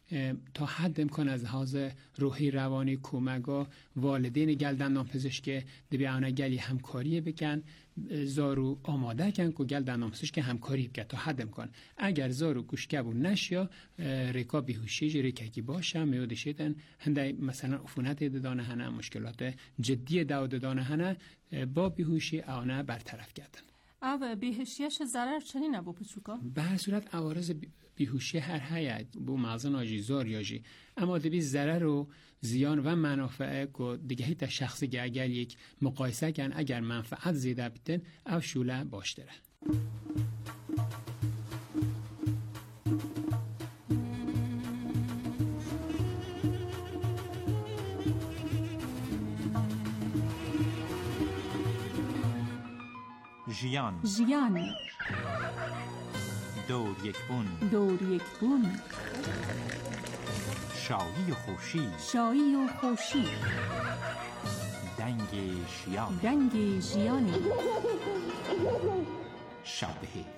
تا حد امکان از لحاظ روحی روانی کمگا والدین گل دندان پزشک دبی آنها گلی همکاری بکن زارو آماده کن که گل دندان پزشک همکاری بکن تا حد امکان. اگر زارو گوشکبو نشیا ریکا بیهوشی ریککی باشه میودشیدن هنده مثلا عفونت ددانه هنه مشکلات جدی دو ددانه هنه با بیهوشی آنها برطرف کردن.
او بیهوشیش ضرر چنین ابو پچوکا؟
به هر صورت عوارض بیهوشی هر هیت بو مغز ناجی زار یاجی اما دبی ضرر و زیان و منافع کو دیگه هیت شخصی که اگر یک مقایسه کن اگر منفعت زیاده بیتن او شوله باشتره.
ژیان
ژیان
دور یک بون
دور یک بون
شایی و خوشی
شایی و خوشی
دنگ ژیان
دنگ ژیانی
شابهی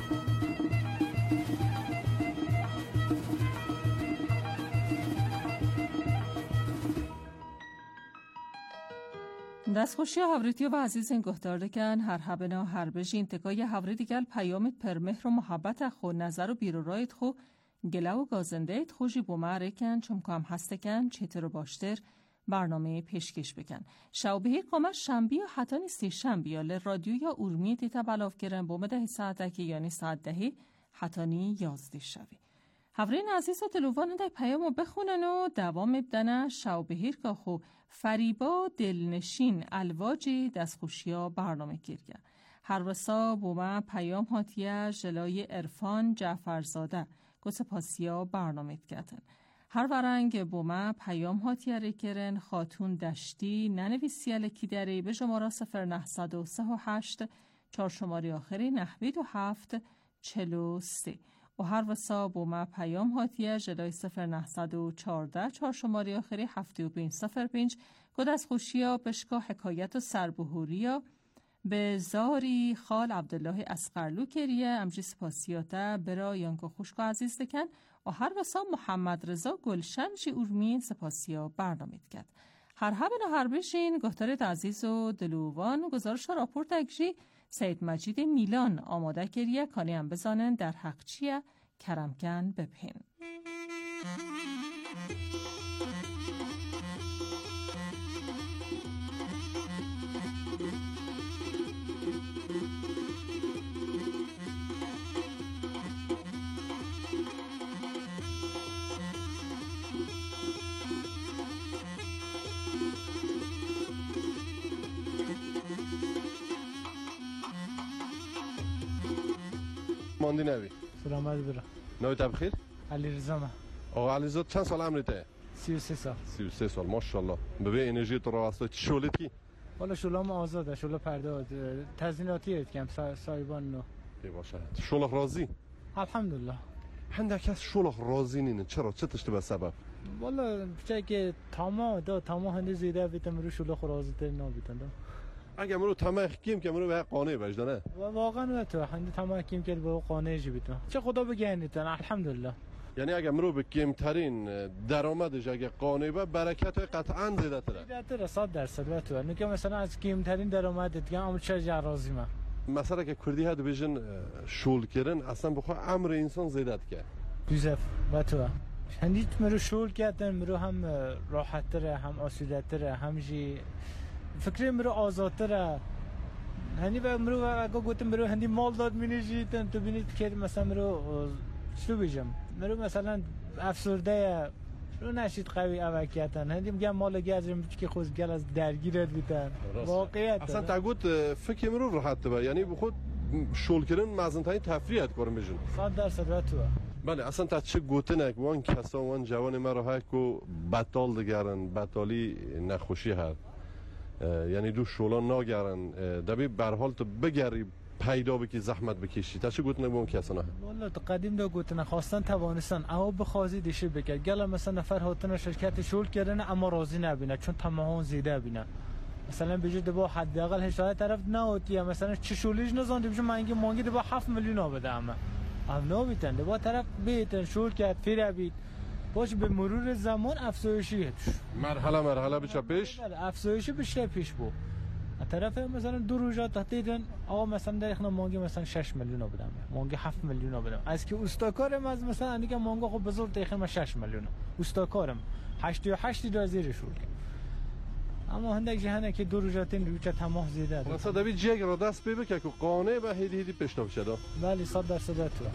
دستخوشی هاوریتی و عزیز این گهدارده کن هر حبنا هر بجی انتقای هاوریتی گل پیامت پر مهر و محبت خو نظر و بیرو رایت خو گله و گازنده ایت خوشی بومه کن چون کام هسته کن چیتر و باشتر برنامه پیشکش بکن. شوبهی قامر شنبی و حتی نیستی شنبی یا رادیو یا ارمی دیتا بلاف گرن بومه ده ساعته که یعنی ساعت دهی حتی نی یازده شوی. هاورین عزیز و تلوان ده پیامو بخونن و دوام ابدنه شوبهیر که خو فریبا دلنشین الواجی دستخوشیا برنامه گیرگه. هر وسا بومه پیام هاتیه جلای عرفان جعفرزاده گوز پاسیا برنامه کردن. هر ورنگ بومه پیام هاتیه ریکرن خاتون دشتی ننویسیه لکی داری به شماره صفر نهصد و سه و هشت چار شماری آخری نحوید و هفت چلو سه. و هر وسا بومه پیام هاتیه جلای صفر نهصد و چارده چهار شماری آخری هفته و پینج صفر پینج گود از خوشیا بشکا حکایت و سربهوریا به زاری خال عبدالله اسقرلو کریه امجی سپاسیاته برا یانکو خوشکا عزیز دکن و هر وسا محمد رضا گلشن جی ارمین سپاسیا برنامه کرد. هر هبن و هر بشین گفتارت عزیز و دلووان گزارش و راپورت اگجی سید مجید میلان آماده کریه کانی هم بزانن در حق چیه کرمکن بپین.
ماندی نوی
سلامت برا
نوی تبخیر
علی رضا ما
آقا علی رضا چند سال عمرته
سی و سه سال
سی و سه سال ماشاءالله به انرژی تو رو واسه شغلت کی
والا شغلم آزاده شغل پرده تزییناتی کم سایبان نو
ای باشه شغل راضی
الحمدلله
هنده کس شغل راضی نینه چرا چه تشته به سبب
والا چه که تمام دا تمام هنده زیده بیتم رو شغل راضی تر نابیتن
اگه منو تمام کیم که منو به قانع بجدنه
واقعا تو هنده تمام کیم که به قانع جبیتم چه خدا بگینیتن الحمدلله
یعنی اگه منو به کمترین درآمدش اگه قانع به برکت قطعا زیاده تره
زیاده تره صد درصد تو نه که مثلا از کمترین درآمد دیگه اما چه راضی ما
مثلا که کردی هد بجن شول کردن اصلا بخواه امر انسان زیادت کرد
دوزف و تو هندی مرو شول کردن مرو هم راحت تره هم آسوده تره هم جی فکر مرو آزادتره هندی به مرو اگه گفتم مرو هندی مال داد مینیجیتن تو بینید که مثلا مرو چلو بیجم مرو مثلا افسرده رو نشید قوی اوکیتن هندی میگم مال گزم که خود گل از درگیرت بیتن واقعیت
اصلا تا گفت فکر مرو راحت به یعنی بخود شول کردن مزنتای تفریحت کارم بجن
صد درصد و تو
بله اصلا تا چه گوتنک وان کسا وان جوان مرا هکو بطال دگرن بطالی نخوشی هست یعنی دو شولان ناگرن دبی بر حال تو بگری پیدا بکی زحمت بکشی تا چه گوتنک وان کسا نه
والله تو قدیم دو گوتنک خواستن توانستن او بخوازی دیشه بکر گل مثلا نفر هاتن شرکت شول کردن اما راضی نبینه چون تمام زیده بینه مثلا بجد با حداقل هشت طرف نهوتی مثلا چه شولیش نزاندیم چون منگی مانگی با هفت میلیون بده اما هم نو بیتن با طرف بیتن شول کرد فیر بید باش به مرور زمان افزایشی
مرحله مرحله بچه پیش
افزایشی بیشتر پیش بود. از طرف مثلا دو روزا تا دیدن آقا مثلا در اخنا مانگی مثلا شش میلیون بدم، مانگی هفت میلیون بدم. از که استاکارم از مثلا انیکه مانگا خب بزرگ تا ما شش میلیون. استاکارم هشت و هشت تا زیرش بود. اما هندک جهانه که دو روزا تین روزا تمام زیاده.
مثلا دوی جیگ را دست ببر که قانع به هیدی هیدی پیشنهاد شده.
بله صد درصد تو.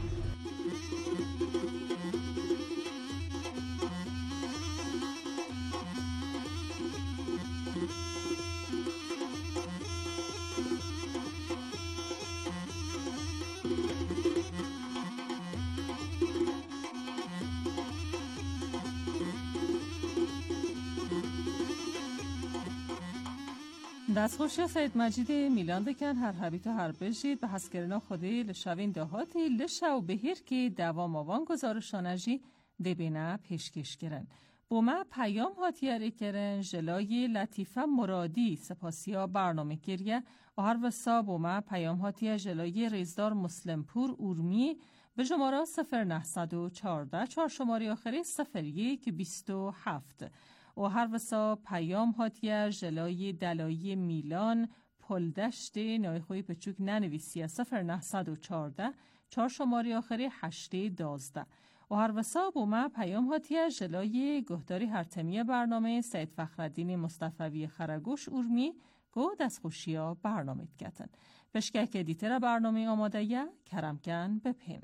دستخوشی سید مجید میلان دکن هر حبیت و هر بشید به حسکرنا خودی لشوین دهاتی لشو بهیر که دوام آوان گزارشانجی دبینه پیشکش کرن. بومه پیام هاتیاری کرن جلای لطیفه مرادی سپاسیا برنامه کریه و هر وسا بومه پیام هاتیه جلای ریزدار مسلمپور اورمی به شماره صفر نهصد و چارده چهار شماره آخری صفر یک بیست و هفت و هر وسا پیام هاتیه جلای دلایی میلان پلدشت نایخوی پچوک ننویسیه صفر نهصد و چارده چهار شماره آخری هشت دازده و هر وسا بومه پیام هاتیه جلای گهداری هرتمی برنامه سید فخرالدین مصطفی خرگوش اورمی گو دستخوشیا برنامه کتن پشکک دیتر برنامه آماده یه کرمکن بپین.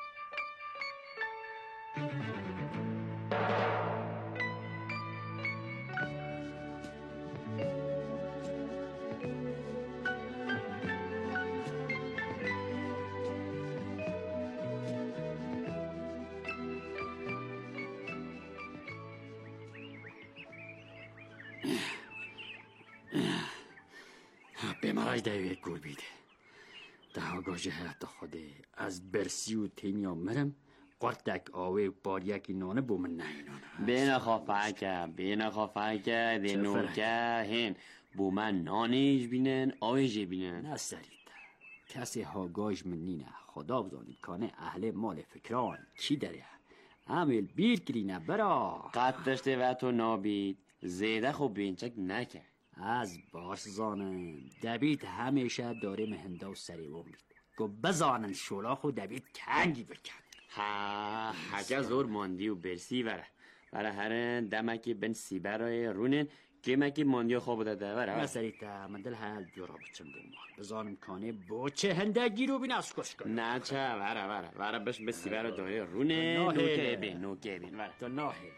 به مرای دوی گل بیده ده آگاجه حیات خوده از برسی و تینیا مرم قرتک آوه بار یکی نانه بو من نهینانه
بین خافعکه بین خافعکه دینوکه هین بو من نانیش بینن آوهش بینن
نسترید کسی هاگاج من نینه خدا بزانید کانه اهل مال فکران کی داره عمل بیر کرینه برا
قد داشته و تو نابید زیده خوب بینچک نکه
از باش زانم دبید همیشه داره مهنده و سری اون بید گو بزانن شولا خود دبید کنگی بکن
ها حکه زور ماندی و برسی وره وره هرن دمکی بن سی برای رونن که مکی ماندی خواب داده وره
مسئلی تا من دل حال جورا بچم بوم بزانم کانه بوچه هنده گیرو بین از کش کن
نه چه وره وره وره بش بسی برای داره رونن نوکه بین نوکه بین وره
تو ناهی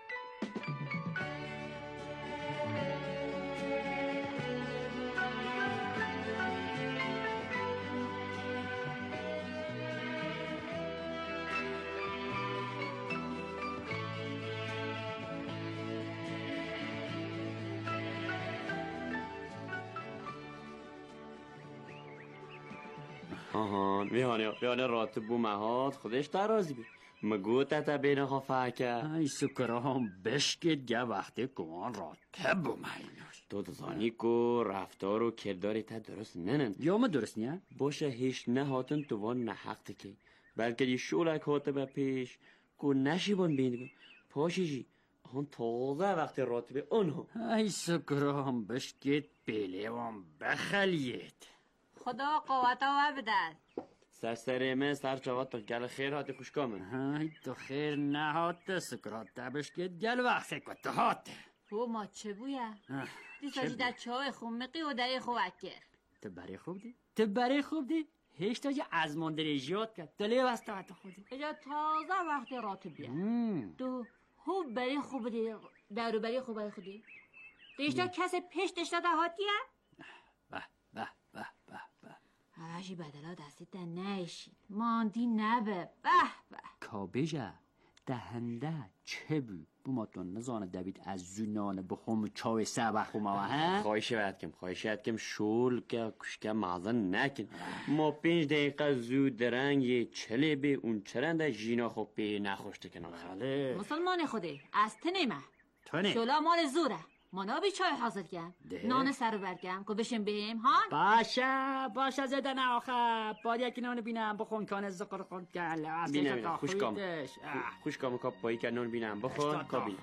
آهان میانه میانه راتب بو مهات خودش ترازی بی مگو تا بین خافه که
ای سکره هم بشکید گه وقتی کمان راتب بو مهیناش
تو دزانی کو رفتار و کرداری تا درست ننن
یا ما درست نیا؟
باشه هیچ نه هاتن تو وان نه حق تکی بلکه دی شولک هاته به پیش کو نشی بان بیندگو پاشی جی آن تازه وقتی راتب اونو
ای سکره هم بشکید بیلیوان بخلید
خدا قوت و بدد
سرسره سر چوات تو گل خیر هاتی خوش کامن
های تو خیر نهات سکرات تبش که گل وقتی کت هات
بو ما چه بویا دیساجی در چای خومقی و دری خوبکر
تو برای خوب دی؟ تو برای خوب دی؟ هیچ تا جا از مندریجیات کرد تو لیو از تو خودی
اجا تازه وقتی راتو بیا تو خوب برای خوب دی درو برای خوب برای خودی دیشتا کسی پیش دشتا ده هاتیه؟
به به به به به
هرشی بدلا دستی ده نیشید ماندی نبه به به
کابجه دهنده چه بو بوماتون نزانه دوید از زونان بخوم چاوی سه بخوم آوه ها
خواهیشه باید کم خواهیشه باید کم شول که کشکه مغزن نکن ما پنج دقیقه زود درنگ یه چله به اون چرنده جینا خوب به نخوشته کنم
بله
مسلمان خودی از تنیمه
تنی
شولا مال زوره مانا بی چای حاضر کن
ده.
نان سر برکم که بشین بیم ها
باشه باشه زدن آخه باید یکی نان بینم بخون کان زقر خون کن
بینم خوش کام خوش کام کاب پایی که نان بینم بخون کابین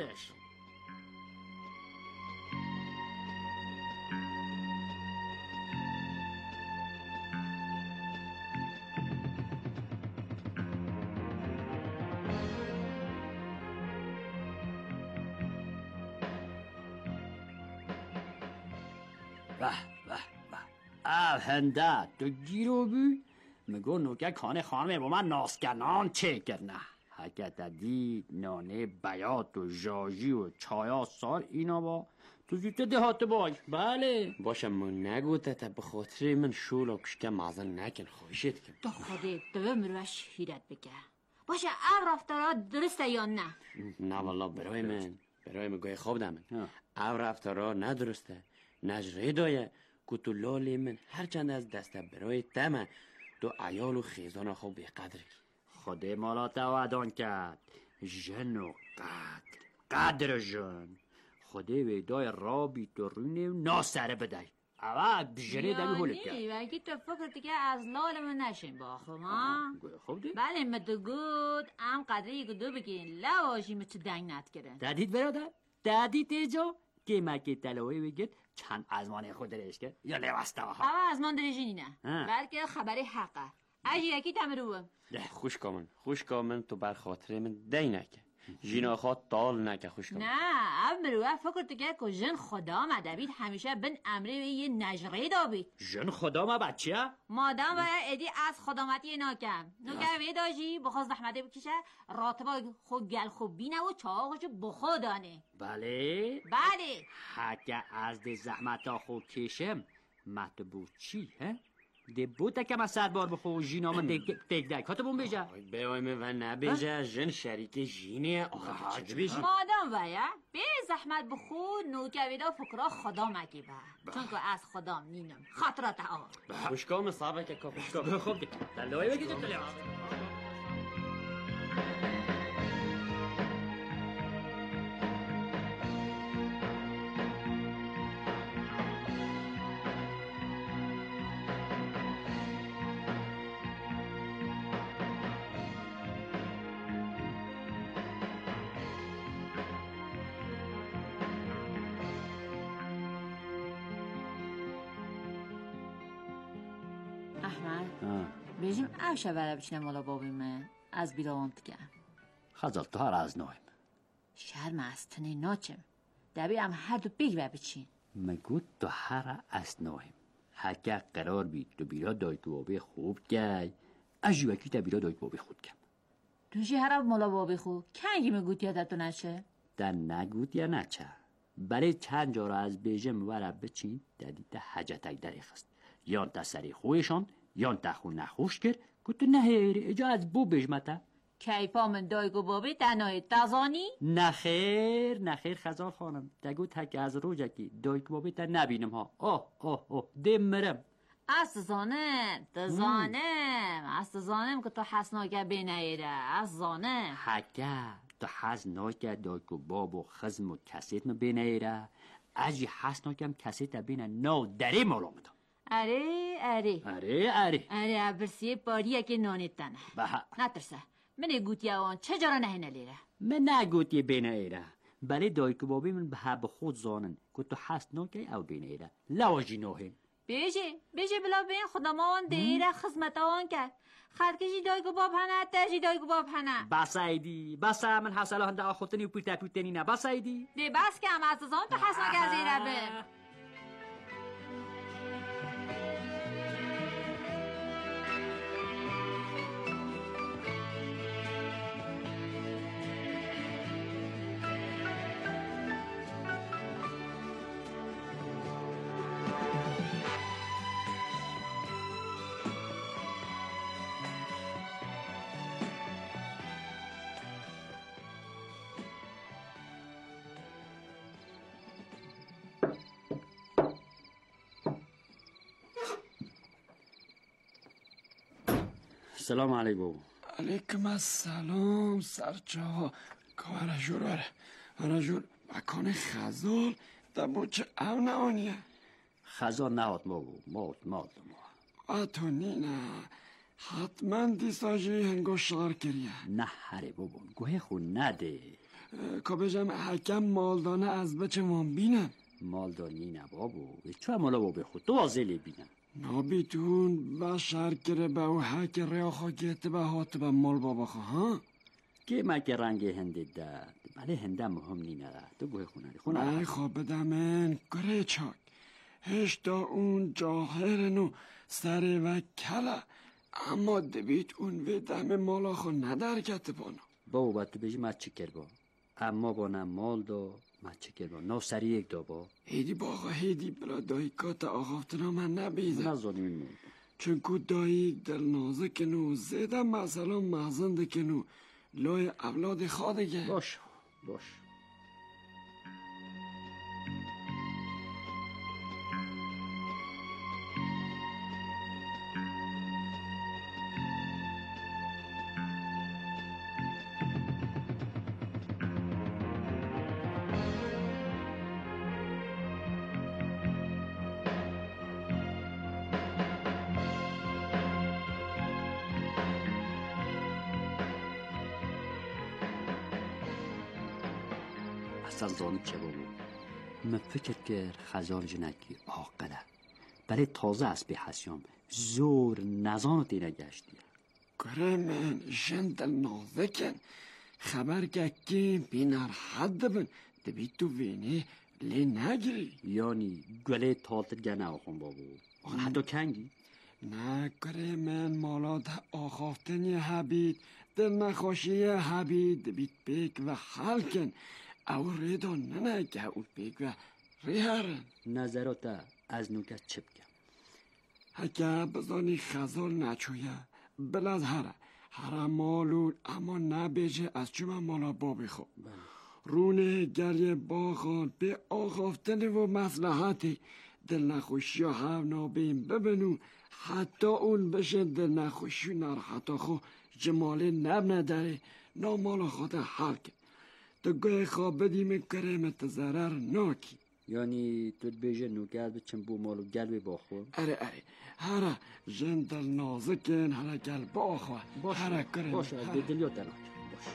به به به هنده تو گیرو بی میگو نوکه کانه خانمه با من ناسکنان چه کرنه حکت دید نانه بیات و جاجی و چایا سار اینا با تو زیده دهات باش بله
باشم من نگوته تا بخاطر من شولا کشکه معظم نکن خواهشت کن
تو خوده دوه مروش هیرت بگه باشه ار رفتارا درسته یا نه
نه والله برای من برای من گوی خواب دامن او رفتارا ندرسته نجره دایه که تو لالی من هرچند از دسته برای تمه تو عیال و خیزان خواب به قدر کی
خود مالات وعدان کرد جن و قدر قدر جن خود ویدای رابی تو رونه ناسره بدهی اوه بجنه دمی هوله کرد
یعنی وگی تو فکر دیگه از لال من نشین با خما
خوب دی؟
بله مدو گود ام قدری گدو بگین لواشی مچه دنگ نت کرن
دادید برادر؟ دادید ایجا؟ که مکی تلوی بگید چند ازمانه خود درش کرد یا لوسته ها
اوه ازمان درشی نه بلکه خبری حقه اجی یکی تمروم
خوش کامن خوش کامن تو بر خاطر من دی نکه جینا خواه تال نکه خوش کامن
نه امروه فکر دیگه که جن خدا مدبید همیشه بن امره یه نجره دابید
جن خدا ما بچه؟
مادام باید ادی از خدامتی ناکم نوکر وی داجی بخواست زحمته بکشه راتبا خود گل خوب بینه و چاقشو بخودانه
بله؟
بله
حکه از ده زحمت ها خود کشم مطبوع چی هه؟ ده بوده که من سر بار بخو جینا من دک دک هاتو بون بیجه
بیای من و نبیجه جن شریک جینه آخه چه بیجه
مادام باید به زحمت بخو نوکویدا فکرها خدا مگی با چون که از خدا مینم خاطرات آن
خوشکام صابه که خوشکام
خوب دی دلوی بگید تو لیاز
احمد بیجیم اوشه برای بچینه مالا بابی من از بیلوانت که
خزال تو هر از نویم
شرم از تنه ناچم دبی هم هر دو بیگ بر بچین
مگود تو هر از نویم حکه قرار بید تو بیرا دای تو بابی خوب گی اجیوکی تا بیرا دای تو بابی خود کم
دوشی هر مالا بابی خوب کنگی مگود یادت تو نچه
در نگود یا نچه برای چند جا را از بیجم ورب بچین دادی تا حجتک داری خست یان تا سری خویشان یان تا خون نخوش کرد که تو نهیری اجا از بو بجمتا
کیپا من دایگو بابی تنهای تازانی؟
نخیر نخیر خزال خانم دگو تک از روجکی دایگو بابی تا نبینم ها اوه اوه اوه دیم مرم
از زانم تزانم از زانم که تو حسناکه بینیره از زانم
حکه تو حسناکه دایگو بابو خزم و کسیت ما بینیره اجی حسناکم کسیت بینه نو دری مولومتا
اره اره
اره اره
اره عبرسیه باریه که نانیت تنه نترسه من گوتی آن چه جارا نهینه لیره
من نگوتی بینه ایره بله دایکو بابی من به حب خود زانن که تو حس نوکی او بینه ایره لواجی نوهین
بیجی بیجی بلا بین خودمان دیره خزمت آن کرد خرکشی دایکو باب هنه تجی دایکو باب هنه
بس ایدی بس من حسلا هنده آخوتنی و پیتا پیتنی نه بس ایدی
دی بس که هم از زان تو حسنا گزیره به
سلام علیکم
علیکم السلام سرچا کار جور آره آره جور اکان خزال دبو چه او نهانیه
خزال نهاد مو مود مود مو
اتو نینا حتما دیساجی هنگو شغار کریه
نه هره بابا گوه خون نده
که بجم حکم مالدانه از بچه من بینم
مالدانی نه بابا چه مالا بابا خود تو آزلی بینم
نابیتون و شهر کره به او حک ریا خواه گهت به هات به مال بابا خواه ها
که ما که رنگ هنده داد ولی هنده مهم نینه تو گوه خونه خونه
ای خواب بدمن گره چاک هشتا اون جاهرنو سر و کلا اما دبیت اون و دم مالا خو ندرکت بانو
بابا باید تو بجی ما چکر با اما با نه مال دا ما چکر با نو سری یک دا با
هیدی باقا هیدی بلا دایکات آخافتنا من نبیده
نه ظالمی مون
چون که دایک دل نازه کنو زیده مثلا محزنده کنو لای اولاد خادگه
باش باش اصلا زانی چه بابو من فکر کرد خزان جنکی آقله برای تازه از به حسیام زور نزان تیره گشتی
گره من جند نازکن خبر که که بینار حد بن دبی تو وینه لی نگری
یعنی گله تالتر گنه آخون بابو حتی کنگی
نه گره من مالا ده آخافتنی حبید دل نخوشی حبید دبیت بیک و حل کن او ریدان ننگه او بیگ و ریهرن
نظراتا از نوکت چپ کن
هکه بزانی خزال نچویه بلد هره هره مالون اما نبیجه از چوم مالا بابی خوب رونه گریه باخان به آخافتن و مصلحتی دل نخوشی ها هم نابیم ببینو حتی اون بشه دل نخوشی نرحتا خو جمالی نب نداره نامالا خود حل کن تو گوه خواب بدیم کرمت ضرر ناکی
یعنی تو بیجه نوکر بچن بو مالو گل باخو
اره اره هره جندل نازکن هره گل باخو هره کرم
باشه به دلیات دلات باشه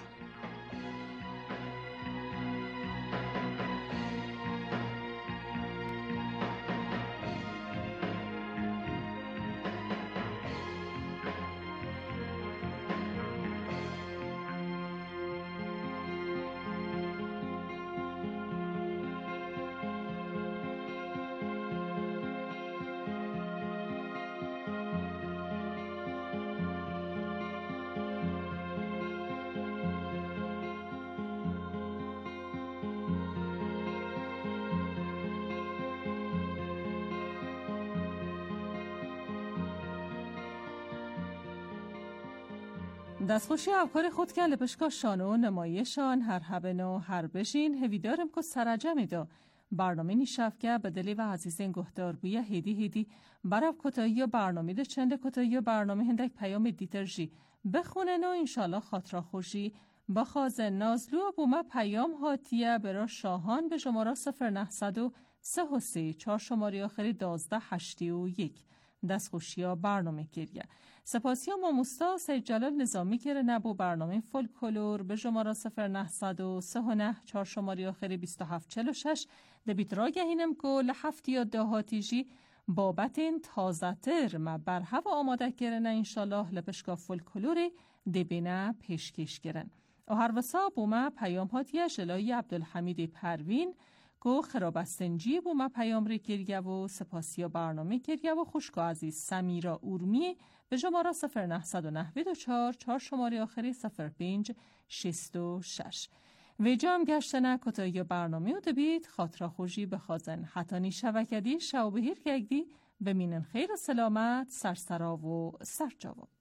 دستخوشی افکار خود که لپشکا شانو نمایشان هر هبن و هر بشین هویدارم که سرجمی دا برنامه نیشف که به دلی و عزیزین گهدار بویا هیدی هیدی برف کتایی و برنامه ده چند کتایی و برنامه هندک پیام دیترژی بخونن و انشالله خاطرا خوشی با خازن نازلو و بومه پیام هاتیه برا شاهان به شماره صفر نهصد و سه و سی چار شماره آخری دازده هشتی و یک دستخوشی ها برنامه کریه سپاسی ها ماموستا سید جلال نظامی کره نبو برنامه فولکلور به شماره صفر نهصد و سه و نه چار شماره آخری بیست و هفت چل و شش دبیت را گهینم که لحفتی یا دهاتیجی بابت این تازه تر ما بر هوا آماده کرن انشالله لپشکا فولکلوری دبینه پیشکش کرن و هر وسا بومه پیام هاتیه شلایی عبدالحمید پروین که خرابستنجی بومه پیام ری کریه و سپاسی برنامه کریه و خوشگاه عزیز سمیرا اورمی به شماره صفر نهصد و نود و چهار چهار شماره آخری صفر پنج شست و شش و جام گشتنه کتایی برنامه و دبید خاطرا خوشی به خازن حتانی شوکدی شو بهیر گگدی بمینن خیر و سلامت سرسرا و سرجاوا